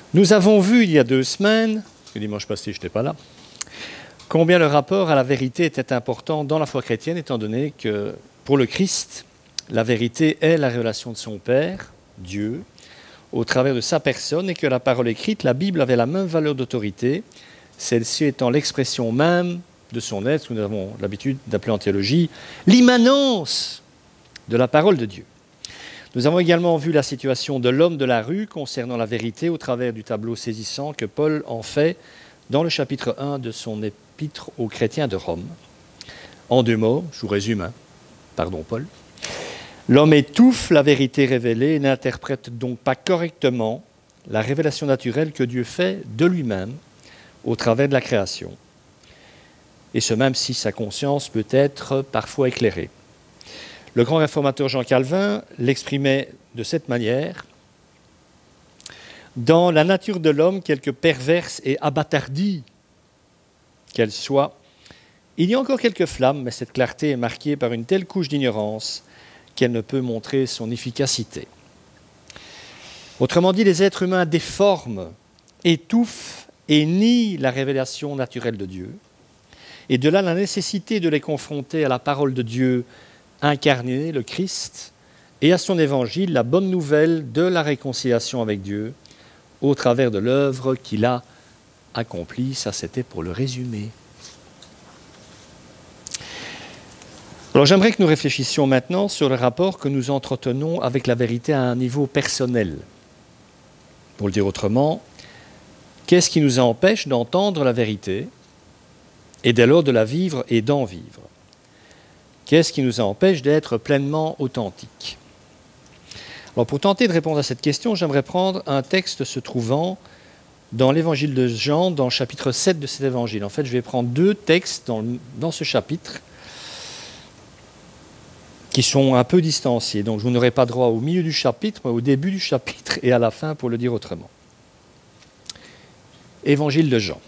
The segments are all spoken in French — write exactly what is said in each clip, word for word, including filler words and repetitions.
Nous avons vu il y a deux semaines, le dimanche passé je n'étais pas là, combien le rapport à la vérité était important dans la foi chrétienne, étant donné que pour le Christ, la vérité est la révélation de son Père, Dieu, au travers de sa personne, et que la parole écrite, la Bible, avait la même valeur d'autorité, celle-ci étant l'expression même de son être, ce que nous avons l'habitude d'appeler en théologie, l'immanence de la parole de Dieu. Nous avons également vu la situation de l'homme de la rue concernant la vérité au travers du tableau saisissant que Paul en fait dans le chapitre un de son épître aux chrétiens de Rome. En deux mots, je vous résume, hein. Pardon Paul. L'homme étouffe la vérité révélée et n'interprète donc pas correctement la révélation naturelle que Dieu fait de lui-même au travers de la création. Et ce même si sa conscience peut être parfois éclairée. Le grand réformateur Jean Calvin l'exprimait de cette manière. Dans la nature de l'homme, quelque perverse et abattardie qu'elle soit, il y a encore quelques flammes, mais cette clarté est marquée par une telle couche d'ignorance qu'elle ne peut montrer son efficacité. Autrement dit, les êtres humains déforment, étouffent et nient la révélation naturelle de Dieu. Et de là la nécessité de les confronter à la parole de Dieu incarnée, le Christ, et à son évangile, la bonne nouvelle de la réconciliation avec Dieu, au travers de l'œuvre qu'il a accomplie. Ça, c'était pour le résumé. Alors, j'aimerais que nous réfléchissions maintenant sur le rapport que nous entretenons avec la vérité à un niveau personnel. Pour le dire autrement, qu'est-ce qui nous empêche d'entendre la vérité et dès lors de la vivre et d'en vivre? Qu'est-ce qui nous empêche d'être pleinement authentiques? Alors, pour tenter de répondre à cette question, j'aimerais prendre un texte se trouvant dans l'évangile de Jean, dans le chapitre sept de cet évangile. En fait, je vais prendre deux textes dans, dans ce chapitre qui sont un peu distanciés. Donc, je n'aurai pas droit au milieu du chapitre, mais au début du chapitre et à la fin, pour le dire autrement. Évangile de Jean.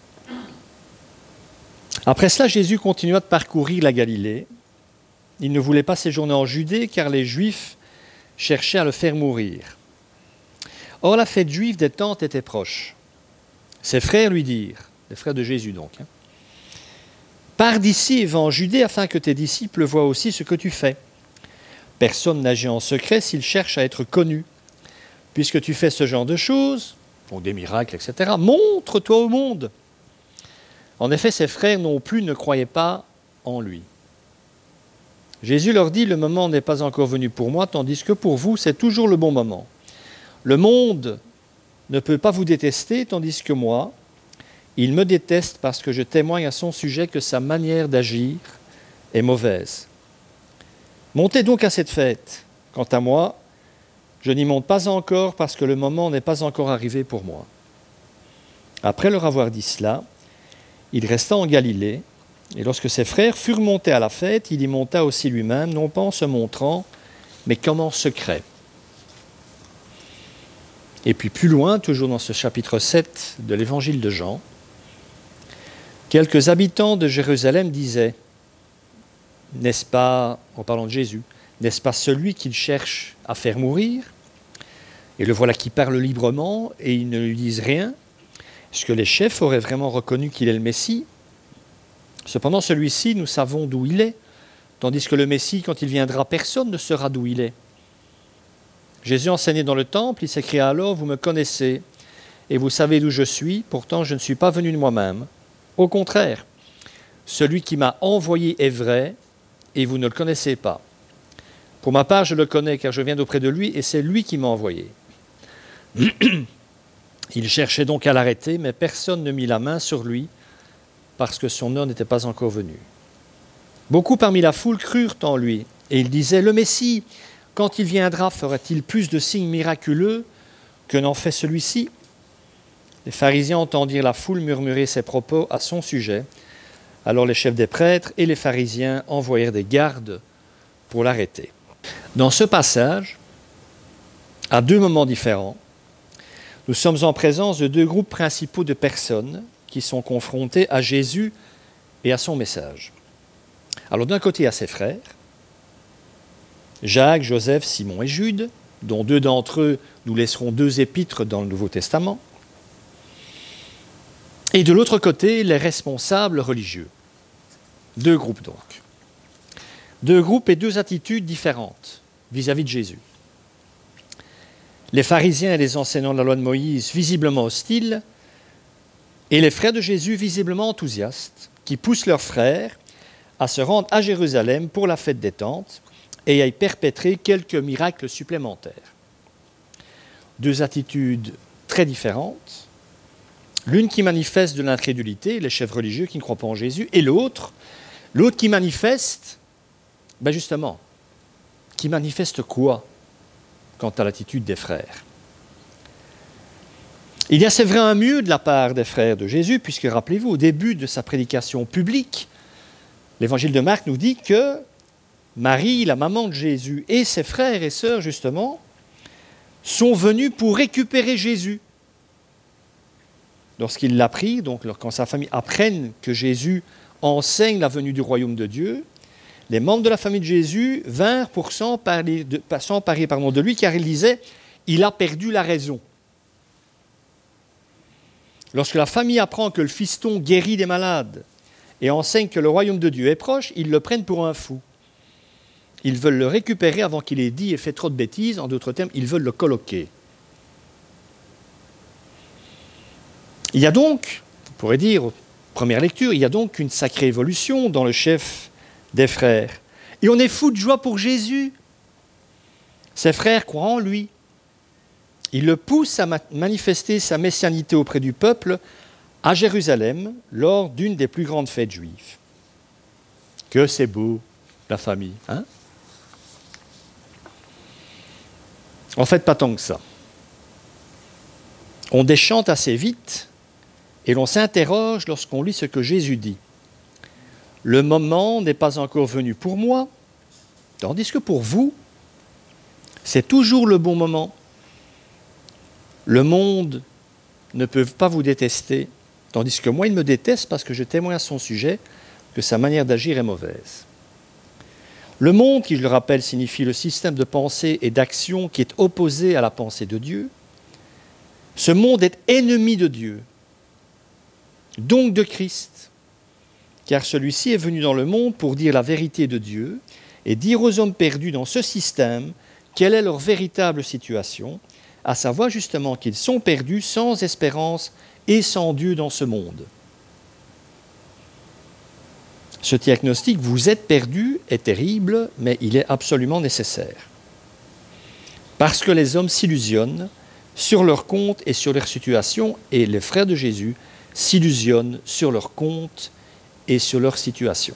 Après cela, Jésus continua de parcourir la Galilée. Il ne voulait pas séjourner en Judée, car les Juifs cherchaient à le faire mourir. Or, la fête juive des Tentes était proche. Ses frères lui dirent, les frères de Jésus donc, hein, « Pars d'ici et va en Judée, afin que tes disciples voient aussi ce que tu fais. Personne n'agit en secret s'il cherche à être connu. Puisque tu fais ce genre de choses, donc des miracles, et cetera, montre-toi au monde. » En effet, ses frères non plus ne croyaient pas en lui. Jésus leur dit, « Le moment n'est pas encore venu pour moi, tandis que pour vous, c'est toujours le bon moment. Le monde ne peut pas vous détester, tandis que moi, il me déteste parce que je témoigne à son sujet que sa manière d'agir est mauvaise. Montez donc à cette fête. Quant à moi, je n'y monte pas encore parce que le moment n'est pas encore arrivé pour moi. » Après leur avoir dit cela, il resta en Galilée, et lorsque ses frères furent montés à la fête, il y monta aussi lui-même, non pas en se montrant, mais comme en secret. Et puis plus loin, toujours dans ce chapitre sept de l'évangile de Jean, quelques habitants de Jérusalem disaient, n'est-ce pas, en parlant de Jésus, n'est-ce pas celui qu'il cherche à faire mourir? Et le voilà qui parle librement, et ils ne lui disent rien. Est-ce que les chefs auraient vraiment reconnu qu'il est le Messie? Cependant, celui-ci, nous savons d'où il est, tandis que le Messie, quand il viendra, personne ne saura d'où il est. Jésus enseignait dans le temple, il s'écria alors, « Vous me connaissez, et vous savez d'où je suis, pourtant je ne suis pas venu de moi-même. Au contraire, celui qui m'a envoyé est vrai, et vous ne le connaissez pas. Pour ma part, je le connais, car je viens d'auprès de lui, et c'est lui qui m'a envoyé. » Il cherchait donc à l'arrêter, mais personne ne mit la main sur lui, parce que son heure n'était pas encore venue. Beaucoup parmi la foule crurent en lui, et ils disaient, « Le Messie, quand il viendra, fera-t-il plus de signes miraculeux que n'en fait celui-ci » Les pharisiens entendirent la foule murmurer ces propos à son sujet. Alors les chefs des prêtres et les pharisiens envoyèrent des gardes pour l'arrêter. Dans ce passage, à deux moments différents, nous sommes en présence de deux groupes principaux de personnes qui sont confrontées à Jésus et à son message. Alors d'un côté, à ses frères, Jacques, Joseph, Simon et Jude, dont deux d'entre eux nous laisseront deux épîtres dans le Nouveau Testament. Et de l'autre côté, les responsables religieux. Deux groupes donc. Deux groupes et deux attitudes différentes vis-à-vis de Jésus. Les pharisiens et les enseignants de la loi de Moïse visiblement hostiles, et les frères de Jésus visiblement enthousiastes, qui poussent leurs frères à se rendre à Jérusalem pour la fête des tentes et à y perpétrer quelques miracles supplémentaires. Deux attitudes très différentes, l'une qui manifeste de l'incrédulité, les chefs religieux qui ne croient pas en Jésus, et l'autre, l'autre qui manifeste, ben justement, qui manifeste quoi quant à l'attitude des frères? Il y a, c'est vrai, un mieux de la part des frères de Jésus, puisque, rappelez-vous, au début de sa prédication publique, l'évangile de Marc nous dit que Marie, la maman de Jésus, et ses frères et sœurs, justement, sont venus pour récupérer Jésus. Lorsqu'ils l'apprirent, donc quand sa famille apprenne que Jésus enseigne la venue du royaume de Dieu, les membres de la famille de Jésus vinrent pour s'emparer de, s'emparer, pardon, de lui, car ils disaient « il a perdu la raison ». Lorsque la famille apprend que le fiston guérit des malades et enseigne que le royaume de Dieu est proche, ils le prennent pour un fou. Ils veulent le récupérer avant qu'il ait dit et fait trop de bêtises. En d'autres termes, ils veulent le colloquer. Il y a donc, vous pourrez dire, première lecture, il y a donc une sacrée évolution dans le chef des frères. Et on est fou de joie pour Jésus. Ses frères croient en lui. Il le pousse à manifester sa messianité auprès du peuple à Jérusalem lors d'une des plus grandes fêtes juives. Que c'est beau, la famille, hein? En fait, pas tant que ça. On déchante assez vite et l'on s'interroge lorsqu'on lit ce que Jésus dit. Le moment n'est pas encore venu pour moi, tandis que pour vous, c'est toujours le bon moment. Le monde ne peut pas vous détester, tandis que moi, il me déteste parce que je témoigne à son sujet que sa manière d'agir est mauvaise. Le monde, qui je le rappelle, signifie le système de pensée et d'action qui est opposé à la pensée de Dieu. Ce monde est ennemi de Dieu, donc de Christ, car celui-ci est venu dans le monde pour dire la vérité de Dieu et dire aux hommes perdus dans ce système quelle est leur véritable situation, à savoir justement qu'ils sont perdus sans espérance et sans Dieu dans ce monde. Ce diagnostic, vous êtes perdus, est terrible, mais il est absolument nécessaire. Parce que les hommes s'illusionnent sur leur compte et sur leur situation, et les frères de Jésus s'illusionnent sur leur compte et sur leur situation.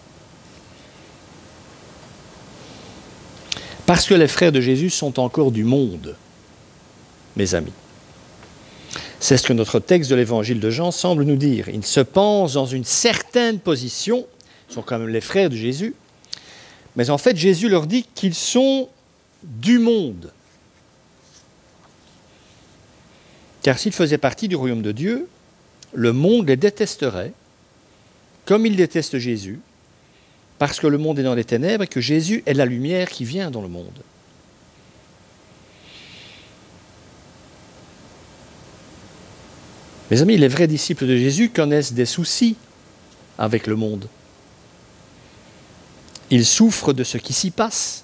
Parce que les frères de Jésus sont encore du monde, mes amis. C'est ce que notre texte de l'évangile de Jean semble nous dire. Ils se pensent dans une certaine position, ils sont quand même les frères de Jésus, mais en fait Jésus leur dit qu'ils sont du monde. Car s'ils faisaient partie du royaume de Dieu, le monde les détesterait, comme il déteste Jésus, parce que le monde est dans les ténèbres et que Jésus est la lumière qui vient dans le monde. Mes amis, les vrais disciples de Jésus connaissent des soucis avec le monde. Ils souffrent de ce qui s'y passe.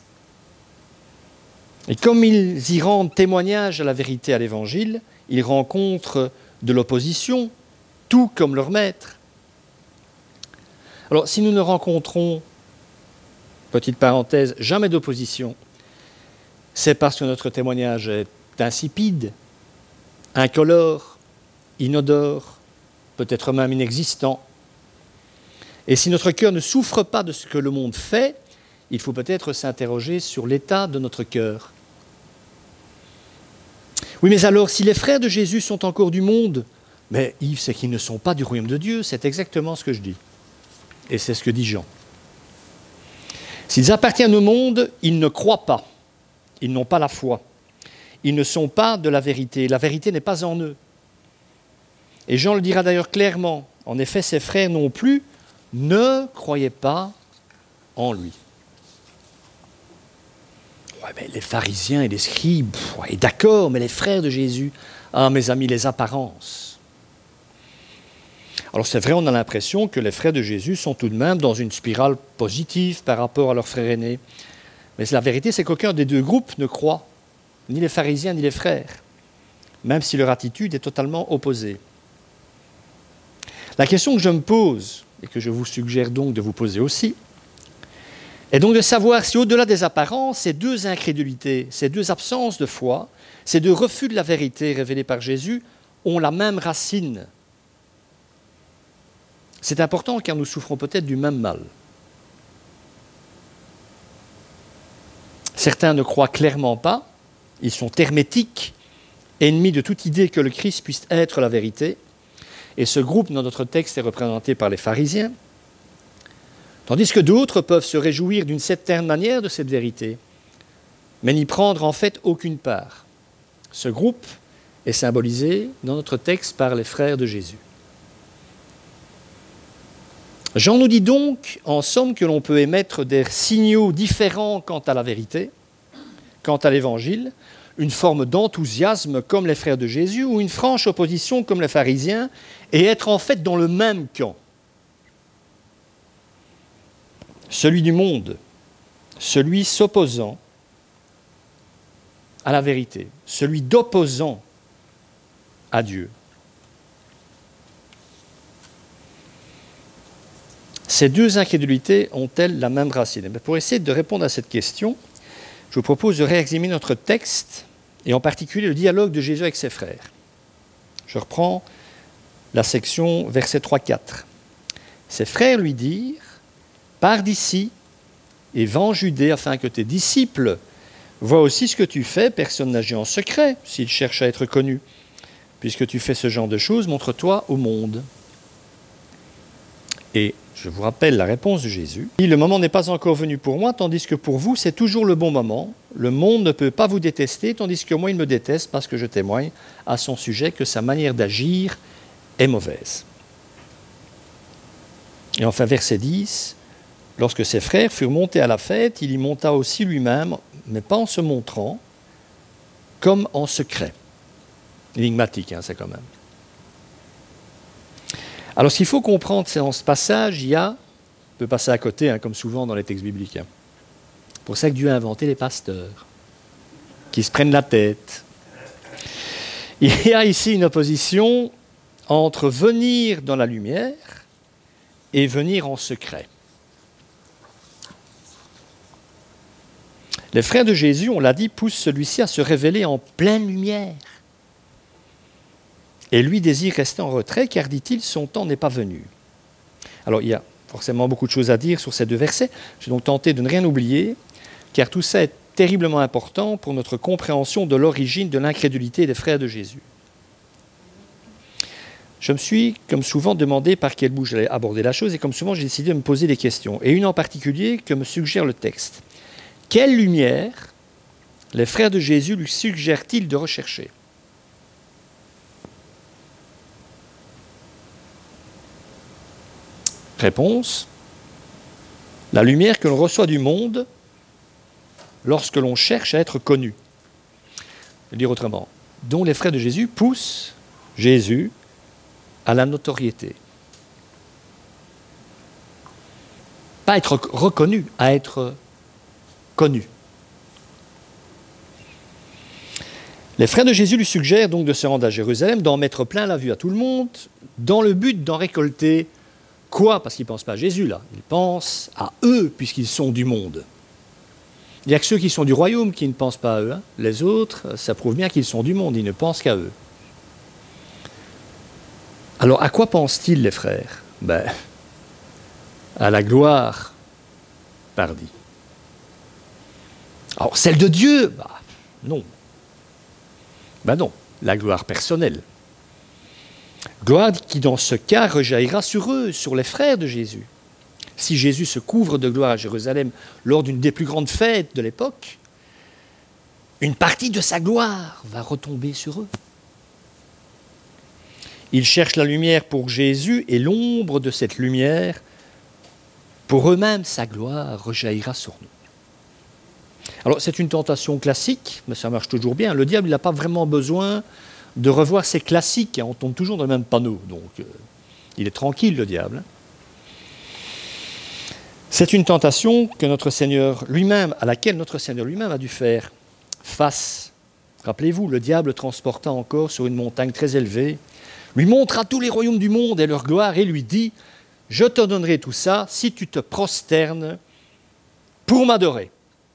Et comme ils y rendent témoignage à la vérité à l'Évangile, ils rencontrent de l'opposition, tout comme leur maître. Alors, si nous ne rencontrons, petite parenthèse, jamais d'opposition, c'est parce que notre témoignage est insipide, incolore, inodore, peut-être même inexistant. Et si notre cœur ne souffre pas de ce que le monde fait, il faut peut-être s'interroger sur l'état de notre cœur. Oui, mais alors, si les frères de Jésus sont encore du monde, mais Yves, c'est qu'ils ne sont pas du royaume de Dieu, c'est exactement ce que je dis. Et c'est ce que dit Jean. S'ils appartiennent au monde, ils ne croient pas. Ils n'ont pas la foi. Ils ne sont pas de la vérité. La vérité n'est pas en eux. Et Jean le dira d'ailleurs clairement. En effet, ses frères non plus ne croyaient pas en lui. Ouais, mais les pharisiens et les scribes, ouais, d'accord, mais les frères de Jésus, ah mes amis, les apparences. Alors c'est vrai, on a l'impression que les frères de Jésus sont tout de même dans une spirale positive par rapport à leurs frères aînés. Mais la vérité, c'est qu'aucun des deux groupes ne croit, ni les pharisiens ni les frères, même si leur attitude est totalement opposée. La question que je me pose, et que je vous suggère donc de vous poser aussi, est donc de savoir si au-delà des apparences, ces deux incrédulités, ces deux absences de foi, ces deux refus de la vérité révélés par Jésus ont la même racine. C'est important car nous souffrons peut-être du même mal. Certains ne croient clairement pas, ils sont hermétiques, ennemis de toute idée que le Christ puisse être la vérité. Et ce groupe, dans notre texte, est représenté par les pharisiens, tandis que d'autres peuvent se réjouir d'une certaine manière de cette vérité, mais n'y prendre en fait aucune part. Ce groupe est symbolisé dans notre texte par les frères de Jésus. Jean nous dit donc, en somme, que l'on peut émettre des signaux différents quant à la vérité, quant à l'Évangile, une forme d'enthousiasme comme les frères de Jésus ou une franche opposition comme les pharisiens, et être en fait dans le même camp. Celui du monde, celui s'opposant à la vérité, celui d'opposant à Dieu. Ces deux incrédulités ont-elles la même racine? Pour essayer de répondre à cette question, je vous propose de réexaminer notre texte, et en particulier le dialogue de Jésus avec ses frères. Je reprends la section versets trois à quatre. Ses frères lui dirent, « Pars d'ici et va en Judée afin que tes disciples voient aussi ce que tu fais. Personne n'agit en secret s'il cherche à être connu. Puisque tu fais ce genre de choses, montre-toi au monde. » Et je vous rappelle la réponse de Jésus. « Le moment n'est pas encore venu pour moi, tandis que pour vous, c'est toujours le bon moment. Le monde ne peut pas vous détester, tandis que moi, il me déteste parce que je témoigne à son sujet que sa manière d'agir est mauvaise. » Et enfin, verset dix, « Lorsque ses frères furent montés à la fête, il y monta aussi lui-même, mais pas en se montrant, comme en secret. » Énigmatique, hein, c'est quand même. Alors, ce qu'il faut comprendre, c'est dans ce passage, il y a, on peut passer à côté, hein, comme souvent dans les textes bibliques. Hein. C'est pour ça que Dieu a inventé les pasteurs, qui se prennent la tête. Il y a ici une opposition entre venir dans la lumière et venir en secret. Les frères de Jésus, on l'a dit, poussent celui-ci à se révéler en pleine lumière. Et lui désire rester en retrait, car, dit-il, son temps n'est pas venu. Alors, il y a forcément beaucoup de choses à dire sur ces deux versets. J'ai donc tenté de ne rien oublier, car tout ça est terriblement important pour notre compréhension de l'origine de l'incrédulité des frères de Jésus. Je me suis, comme souvent, demandé par quel bout j'allais aborder la chose, et comme souvent, j'ai décidé de me poser des questions, et une en particulier que me suggère le texte. Quelle lumière les frères de Jésus lui suggèrent-ils de rechercher ? Réponse, la lumière que l'on reçoit du monde lorsque l'on cherche à être connu. Je vais dire autrement, dont les frères de Jésus poussent Jésus à la notoriété. Pas être reconnu, à être connu. Les frères de Jésus lui suggèrent donc de se rendre à Jérusalem, d'en mettre plein la vue à tout le monde, dans le but d'en récolter quoi? Parce qu'ils ne pensent pas à Jésus, là. Ils pensent à eux, puisqu'ils sont du monde. Il n'y a que ceux qui sont du royaume qui ne pensent pas à eux. Hein. Les autres, ça prouve bien qu'ils sont du monde, ils ne pensent qu'à eux. Alors, à quoi pensent-ils, les frères? Ben, à la gloire, pardi. Alors, celle de Dieu? Ben, non. Ben non, la gloire personnelle. Gloire qui, dans ce cas, rejaillira sur eux, sur les frères de Jésus. Si Jésus se couvre de gloire à Jérusalem lors d'une des plus grandes fêtes de l'époque, une partie de sa gloire va retomber sur eux. Ils cherchent la lumière pour Jésus et l'ombre de cette lumière, pour eux-mêmes, sa gloire rejaillira sur nous. Alors, c'est une tentation classique, mais ça marche toujours bien. Le diable, il n'a pas vraiment besoin de revoir ses classiques, hein, on tombe toujours dans le même panneau. Donc, euh, Il est tranquille, le diable. C'est une tentation que notre Seigneur lui-même, à laquelle notre Seigneur lui-même a dû faire face. Rappelez-vous, le diable transporta encore sur une montagne très élevée, lui montra tous les royaumes du monde et leur gloire et lui dit « Je te donnerai tout ça si tu te prosternes pour m'adorer. »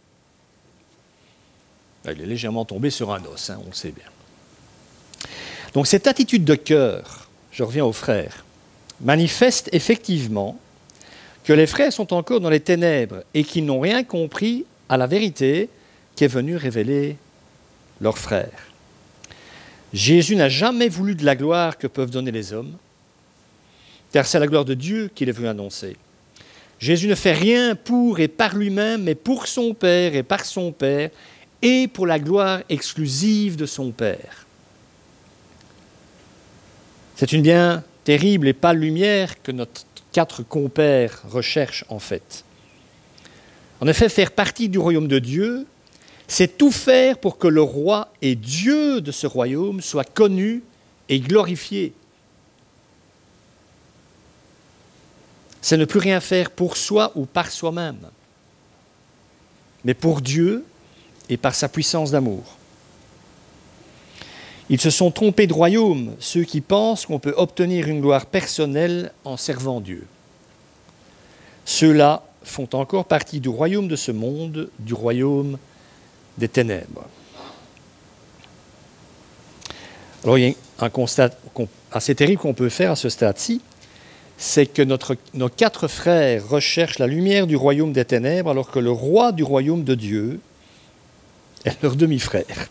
Il est légèrement tombé sur un os, hein, on le sait bien. Donc cette attitude de cœur, je reviens aux frères, manifeste effectivement que les frères sont encore dans les ténèbres et qu'ils n'ont rien compris à la vérité qu'est venue révéler leur frère. Jésus n'a jamais voulu de la gloire que peuvent donner les hommes, car c'est la gloire de Dieu qu'il est venu annoncer. Jésus ne fait rien pour et par lui-même, mais pour son Père et par son Père, et pour la gloire exclusive de son Père. C'est une bien terrible et pâle lumière que notre quatre compères recherchent en fait. En effet, faire partie du royaume de Dieu, c'est tout faire pour que le roi et Dieu de ce royaume soit connu et glorifié. C'est ne plus rien faire pour soi ou par soi-même, mais pour Dieu et par sa puissance d'amour. Ils se sont trompés de royaume, ceux qui pensent qu'on peut obtenir une gloire personnelle en servant Dieu. Ceux-là font encore partie du royaume de ce monde, du royaume des ténèbres. Alors il y a un constat assez terrible qu'on peut faire à ce stade-ci, c'est que notre, nos quatre frères recherchent la lumière du royaume des ténèbres alors que le roi du royaume de Dieu est leur demi-frère.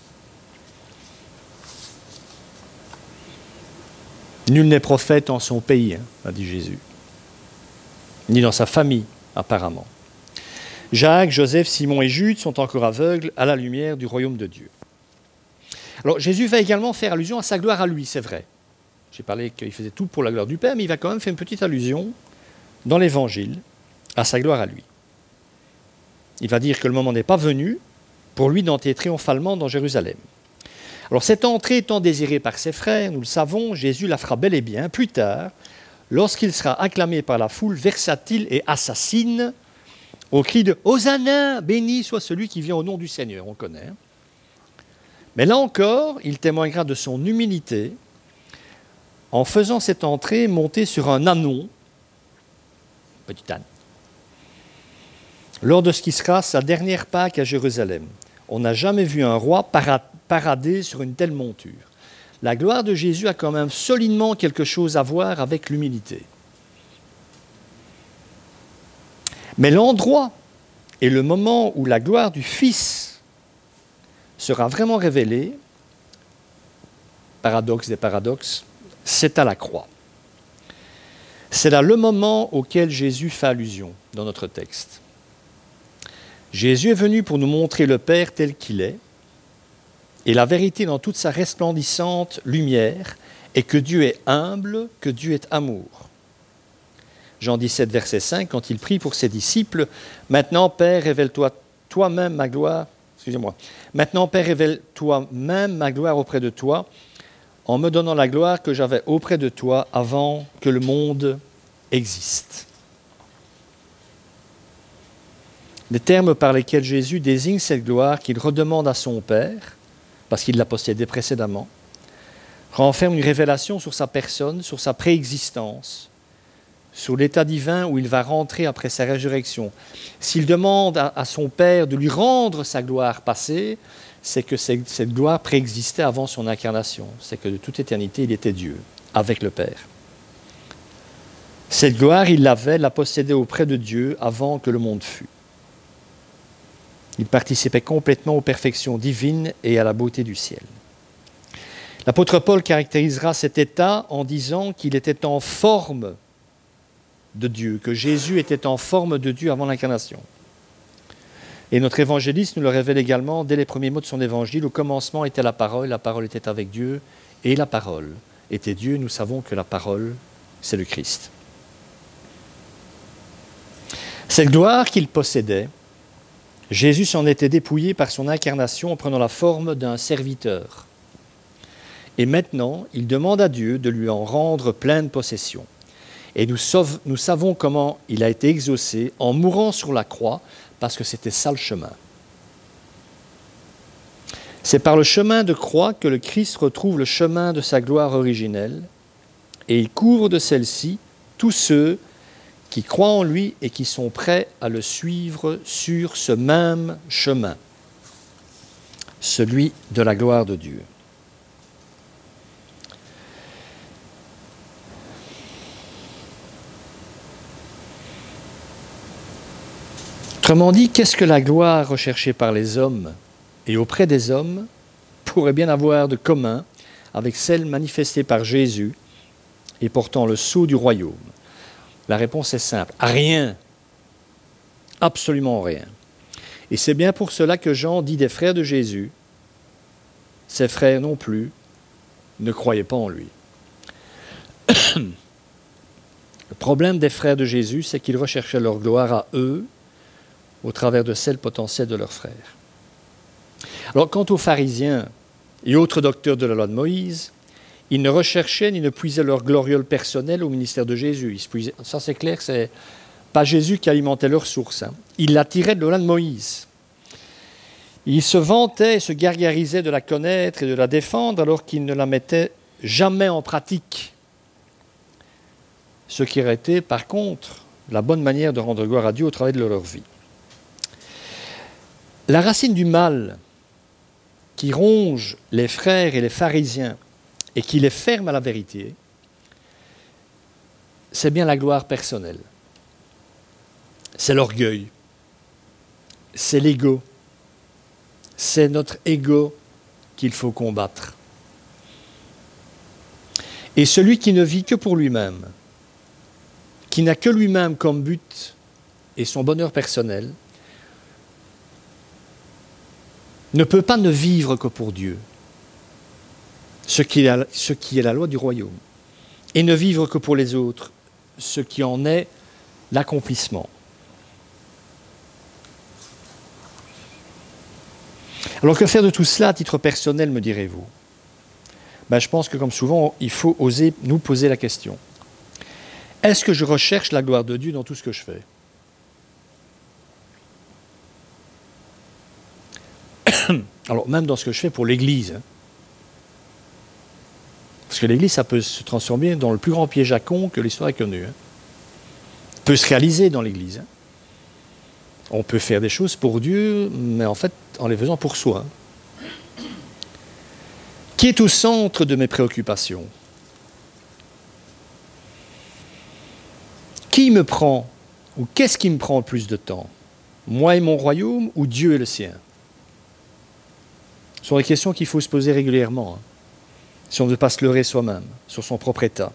Nul n'est prophète en son pays, hein, a dit Jésus, ni dans sa famille, apparemment. Jacques, Joseph, Simon et Jude sont encore aveugles à la lumière du royaume de Dieu. Alors Jésus va également faire allusion à sa gloire à lui, c'est vrai. J'ai parlé qu'il faisait tout pour la gloire du Père, mais il va quand même faire une petite allusion dans l'Évangile à sa gloire à lui. Il va dire que le moment n'est pas venu pour lui d'entrer triomphalement dans Jérusalem. Alors cette entrée étant désirée par ses frères, nous le savons, Jésus la fera bel et bien plus tard, lorsqu'il sera acclamé par la foule versatile et assassine, au cri de « Hosanna, béni soit celui qui vient au nom du Seigneur », on connaît. Mais là encore, il témoignera de son humilité en faisant cette entrée monter sur un ânon, petit âne, lors de ce qui sera sa dernière Pâque à Jérusalem. On n'a jamais vu un roi parader sur une telle monture. La gloire de Jésus a quand même solidement quelque chose à voir avec l'humilité. Mais l'endroit et le moment où la gloire du Fils sera vraiment révélée, paradoxe des paradoxes, c'est à la croix. C'est là le moment auquel Jésus fait allusion dans notre texte. Jésus est venu pour nous montrer le Père tel qu'il est, et la vérité dans toute sa resplendissante lumière est que Dieu est humble, que Dieu est amour. Jean dix-sept, verset cinq, quand il prie pour ses disciples, « Maintenant, Père, révèle-toi toi-même ma gloire, excusez-moi, maintenant, Père, révèle-toi même ma gloire auprès de toi, en me donnant la gloire que j'avais auprès de toi avant que le monde existe. » Les termes par lesquels Jésus désigne cette gloire qu'il redemande à son Père, parce qu'il l'a possédée précédemment, renferment une révélation sur sa personne, sur sa préexistence, sur l'état divin où il va rentrer après sa résurrection. S'il demande à, à son Père de lui rendre sa gloire passée, c'est que cette, cette gloire préexistait avant son incarnation. C'est que de toute éternité, il était Dieu, avec le Père. Cette gloire, il l'avait, la possédait auprès de Dieu avant que le monde fût. Il participait complètement aux perfections divines et à la beauté du ciel. L'apôtre Paul caractérisera cet état en disant qu'il était en forme de Dieu, que Jésus était en forme de Dieu avant l'incarnation. Et notre évangéliste nous le révèle également dès les premiers mots de son évangile. Au commencement était la parole, la parole était avec Dieu, et la parole était Dieu. Nous savons que la parole, c'est le Christ. Cette gloire qu'il possédait, Jésus s'en était dépouillé par son incarnation en prenant la forme d'un serviteur. Et maintenant, il demande à Dieu de lui en rendre pleine possession. Et nous, sauve, nous savons comment il a été exaucé en mourant sur la croix, parce que c'était ça le chemin. C'est par le chemin de croix que le Christ retrouve le chemin de sa gloire originelle, et il couvre de celle-ci tous ceux qui croient en lui et qui sont prêts à le suivre sur ce même chemin, celui de la gloire de Dieu. Autrement dit, qu'est-ce que la gloire recherchée par les hommes et auprès des hommes pourrait bien avoir de commun avec celle manifestée par Jésus et portant le sceau du royaume? La réponse est simple, rien, absolument rien. Et c'est bien pour cela que Jean dit des frères de Jésus, ses frères non plus ne croyaient pas en lui. Le problème des frères de Jésus, c'est qu'ils recherchaient leur gloire à eux au travers de celle potentielle de leurs frères. Alors, quant aux pharisiens et autres docteurs de la loi de Moïse, ils ne recherchaient ni ne puisaient leur gloriole personnelle au ministère de Jésus. Ils se puisaient, ça c'est clair, c'est pas Jésus qui alimentait leur source. Hein. Ils la tiraient de la loi de Moïse. Ils se vantaient et se gargarisaient de la connaître et de la défendre alors qu'ils ne la mettaient jamais en pratique. Ce qui aurait été, par contre, la bonne manière de rendre gloire à Dieu au travers de leur vie. La racine du mal qui ronge les frères et les pharisiens et qui les ferme à la vérité, c'est bien la gloire personnelle. C'est l'orgueil. C'est l'ego. C'est notre ego qu'il faut combattre. Et celui qui ne vit que pour lui-même, qui n'a que lui-même comme but et son bonheur personnel, ne peut pas ne vivre que pour Dieu, ce qui est la, ce qui est la loi du royaume, et ne vivre que pour les autres, ce qui en est l'accomplissement. Alors que faire de tout cela à titre personnel, me direz-vous? Ben, je pense que comme souvent, il faut oser nous poser la question. Est-ce que je recherche la gloire de Dieu dans tout ce que je fais? Alors, même dans ce que je fais pour l'Église. Hein. Parce que l'Église, ça peut se transformer dans le plus grand piège à con que l'histoire ait connu. Hein. Peut se réaliser dans l'Église. Hein. On peut faire des choses pour Dieu, mais en fait, en les faisant pour soi. Hein. Qui est au centre de mes préoccupations? Qui me prend, ou qu'est-ce qui me prend le plus de temps? Moi et mon royaume, ou Dieu et le sien? Ce sont des questions qu'il faut se poser régulièrement, hein, si on ne veut pas se leurrer soi-même sur son propre état.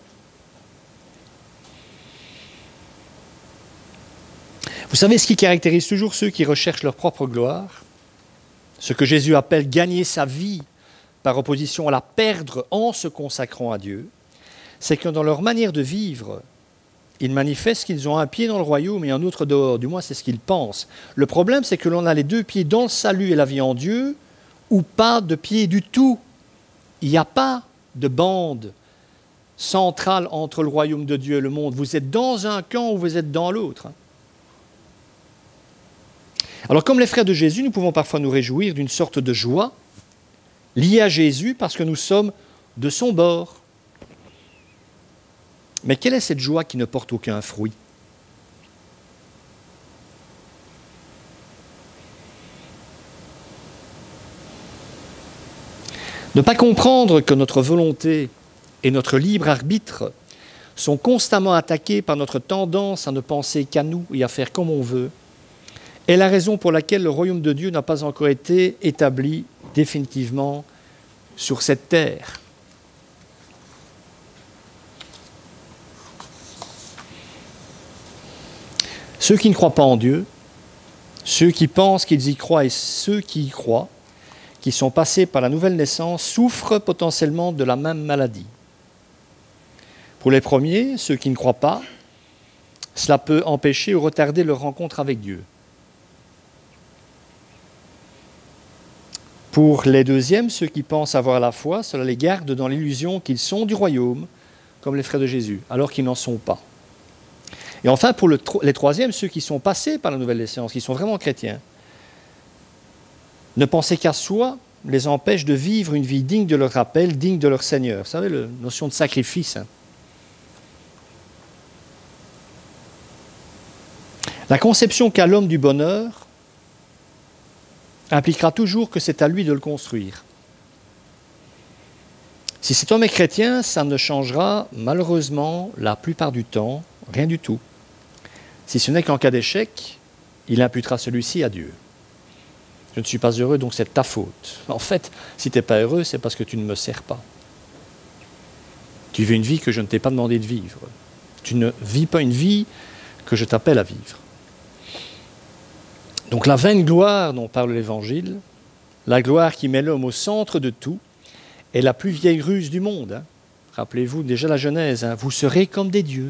Vous savez ce qui caractérise toujours ceux qui recherchent leur propre gloire, ce que Jésus appelle gagner sa vie par opposition à la perdre en se consacrant à Dieu, c'est que dans leur manière de vivre, ils manifestent qu'ils ont un pied dans le royaume et un autre dehors, du moins c'est ce qu'ils pensent. Le problème, c'est que l'on a les deux pieds dans le salut et la vie en Dieu, ou pas de pied du tout. Il n'y a pas de bande centrale entre le royaume de Dieu et le monde. Vous êtes dans un camp ou vous êtes dans l'autre. Alors comme les frères de Jésus, nous pouvons parfois nous réjouir d'une sorte de joie liée à Jésus parce que nous sommes de son bord. Mais quelle est cette joie qui ne porte aucun fruit? Ne pas comprendre que notre volonté et notre libre arbitre sont constamment attaqués par notre tendance à ne penser qu'à nous et à faire comme on veut, est la raison pour laquelle le royaume de Dieu n'a pas encore été établi définitivement sur cette terre. Ceux qui ne croient pas en Dieu, ceux qui pensent qu'ils y croient et ceux qui y croient, qui sont passés par la nouvelle naissance, souffrent potentiellement de la même maladie. Pour les premiers, ceux qui ne croient pas, cela peut empêcher ou retarder leur rencontre avec Dieu. Pour les deuxièmes, ceux qui pensent avoir la foi, cela les garde dans l'illusion qu'ils sont du royaume, comme les frères de Jésus, alors qu'ils n'en sont pas. Et enfin, pour le, les troisièmes, ceux qui sont passés par la nouvelle naissance, qui sont vraiment chrétiens, ne penser qu'à soi les empêche de vivre une vie digne de leur appel, digne de leur Seigneur. Vous savez, la notion de sacrifice. Hein. La conception qu'a l'homme du bonheur impliquera toujours que c'est à lui de le construire. Si cet homme est chrétien, ça ne changera malheureusement la plupart du temps rien du tout. Si ce n'est qu'en cas d'échec, il imputera celui-ci à Dieu. Je ne suis pas heureux, donc c'est ta faute. En fait, si tu n'es pas heureux, c'est parce que tu ne me sers pas. Tu vis une vie que je ne t'ai pas demandé de vivre. Tu ne vis pas une vie que je t'appelle à vivre. Donc la vaine gloire dont parle l'Évangile, la gloire qui met l'homme au centre de tout, est la plus vieille ruse du monde. Hein. Rappelez-vous déjà la Genèse, hein. Vous serez comme des dieux.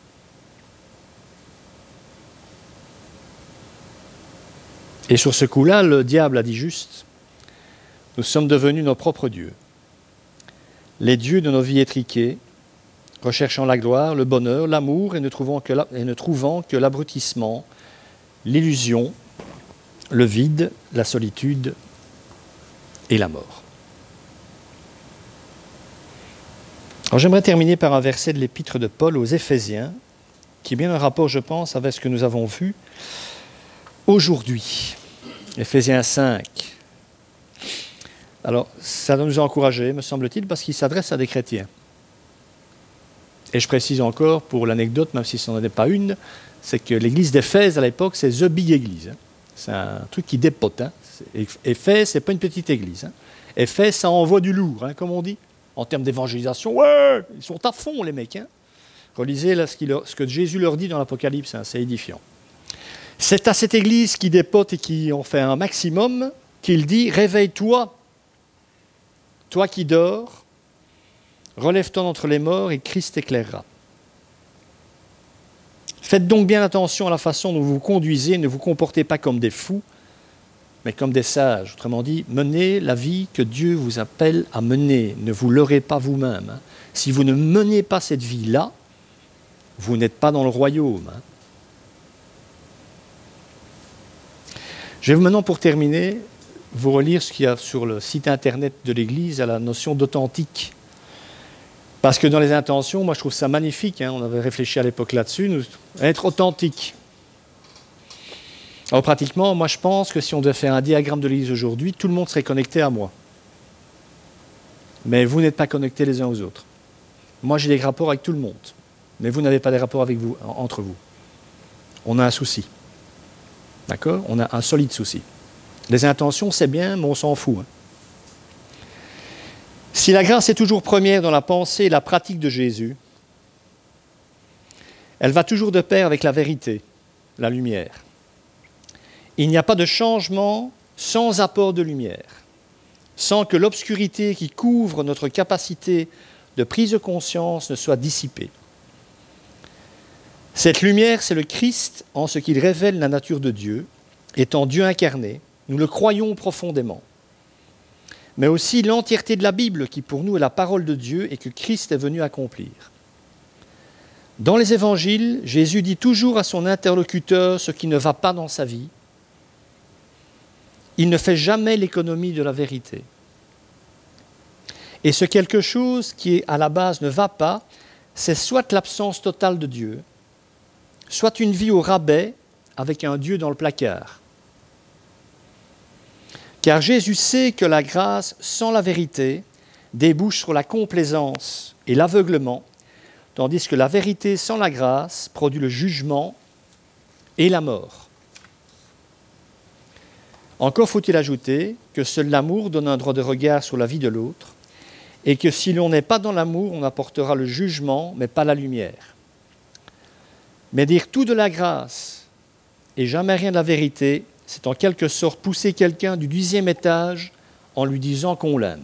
Et sur ce coup-là, le diable a dit juste, nous sommes devenus nos propres dieux. Les dieux de nos vies étriquées, recherchant la gloire, le bonheur, l'amour, et ne trouvant que, la, et ne trouvant que l'abrutissement, l'illusion, le vide, la solitude et la mort. Alors j'aimerais terminer par un verset de l'épître de Paul aux Éphésiens, qui est bien un rapport, je pense, avec ce que nous avons vu aujourd'hui. Éphésiens cinq. Alors, ça doit nous encourager, me semble-t-il, parce qu'il s'adresse à des chrétiens. Et je précise encore, pour l'anecdote, même si ce n'en est pas une, c'est que l'église d'Éphèse, à l'époque, c'est The Big Église. Hein. C'est un truc qui dépote. Hein. Éphèse, ce n'est pas une petite église. Hein. Éphèse, ça envoie du lourd, hein, comme on dit. En termes d'évangélisation, ouais, ils sont à fond, les mecs. Hein. Relisez là, ce, leur, ce que Jésus leur dit dans l'Apocalypse, hein, c'est édifiant. C'est à cette église qui dépote et qui en fait un maximum qu'il dit « Réveille-toi, toi qui dors, relève-toi d'entre les morts et Christ t'éclairera. » Faites donc bien attention à la façon dont vous vous conduisez, ne vous comportez pas comme des fous, mais comme des sages. Autrement dit, menez la vie que Dieu vous appelle à mener. Ne vous leurrez pas vous-même. Hein. Si vous ne menez pas cette vie-là, vous n'êtes pas dans le royaume. Hein. Je vais maintenant, pour terminer, vous relire ce qu'il y a sur le site internet de l'Église à la notion d'authentique. Parce que dans les intentions, moi je trouve ça magnifique, hein, on avait réfléchi à l'époque là-dessus, nous, être authentique. Alors pratiquement, moi je pense que si on devait faire un diagramme de l'Église aujourd'hui, tout le monde serait connecté à moi. Mais vous n'êtes pas connectés les uns aux autres. Moi j'ai des rapports avec tout le monde, mais vous n'avez pas des rapports avec vous, entre vous. On a un souci. D'accord ? On a un solide souci. Les intentions, c'est bien, mais on s'en fout. Hein. Si la grâce est toujours première dans la pensée et la pratique de Jésus, elle va toujours de pair avec la vérité, la lumière. Il n'y a pas de changement sans apport de lumière, sans que l'obscurité qui couvre notre capacité de prise de conscience ne soit dissipée. Cette lumière, c'est le Christ en ce qu'il révèle la nature de Dieu, étant Dieu incarné, nous le croyons profondément. Mais aussi l'entièreté de la Bible, qui pour nous est la parole de Dieu et que Christ est venu accomplir. Dans les évangiles, Jésus dit toujours à son interlocuteur ce qui ne va pas dans sa vie. Il ne fait jamais l'économie de la vérité. Et ce quelque chose qui, à la base, ne va pas, c'est soit l'absence totale de Dieu, soit une vie au rabais avec un Dieu dans le placard. Car Jésus sait que la grâce sans la vérité débouche sur la complaisance et l'aveuglement, tandis que la vérité sans la grâce produit le jugement et la mort. Encore faut-il ajouter que seul l'amour donne un droit de regard sur la vie de l'autre, et que si l'on n'est pas dans l'amour, on apportera le jugement, mais pas la lumière. Mais dire tout de la grâce et jamais rien de la vérité, c'est en quelque sorte pousser quelqu'un du dixième étage en lui disant qu'on l'aime.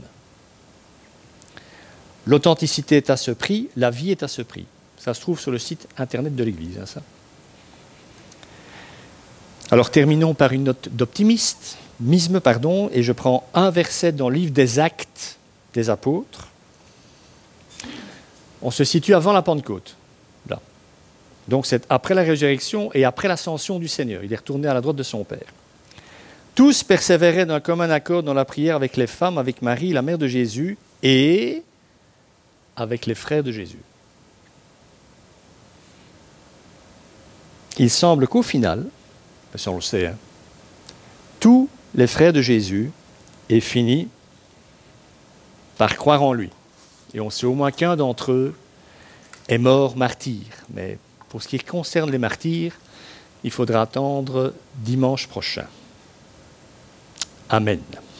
L'authenticité est à ce prix, la vie est à ce prix. Ça se trouve sur le site internet de l'Église. Hein, ça. Alors terminons par une note d'optimiste. misme, pardon, et je prends un verset dans le livre des Actes des Apôtres. On se situe avant la Pentecôte, là. Donc c'est après la résurrection et après l'ascension du Seigneur. Il est retourné à la droite de son Père. Tous persévéraient d'un commun accord dans la prière avec les femmes, avec Marie, la mère de Jésus, et avec les frères de Jésus. Il semble qu'au final, ça on le sait, hein, tous les frères de Jésus aient fini par croire en lui. Et on sait au moins qu'un d'entre eux est mort martyr. Mais pour ce qui concerne les martyrs, il faudra attendre dimanche prochain. Amen.